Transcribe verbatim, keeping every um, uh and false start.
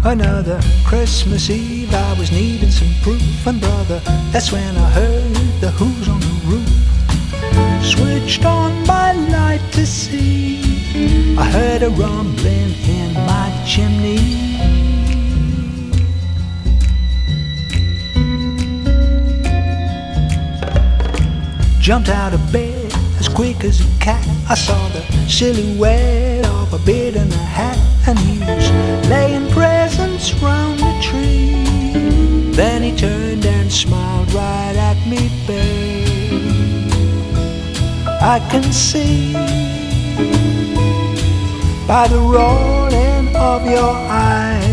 Another Christmas Eve, I was needing some proof, and brother, that's when I heard the Who's on the roof. Switched on my light to see, I heard a rumbling in my chimney. Jumped out of bed as quick as a cat. I saw the silhouette of a beard and a hat, and he was laying presents round the tree. Then he turned and smiled right at me, babe. I can see by the rolling of your eyes